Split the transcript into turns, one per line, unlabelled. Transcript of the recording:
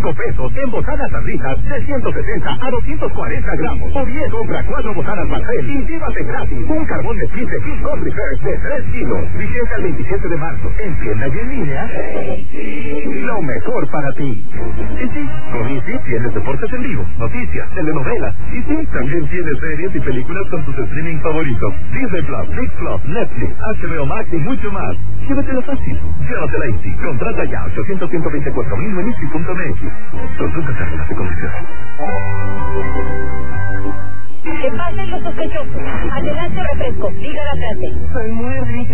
5 pesos en botanas arritas de 170 a 240 gramos. O bien compra 4 botanas Barcel y llévate gratis un carbón de piste Phil Country First de 3 kilos. Vigente al 27 de marzo. En tienda y en línea. Lo mejor para ti. Y sí, con Easy tienes deportes en vivo, noticias, telenovelas. Y sí, también tienes series y películas con tus streaming favoritos. Disney Plus, Big Plus, Netflix, HBO Max y mucho más. Llévatelo fácil. Llévatela Easy. Contrata ya 800-124,000 en Easy.mx. Consulta términos y condiciones.
Que pasen los sospechosos. Adelante refresco. Diga la frase.
Soy muy rica.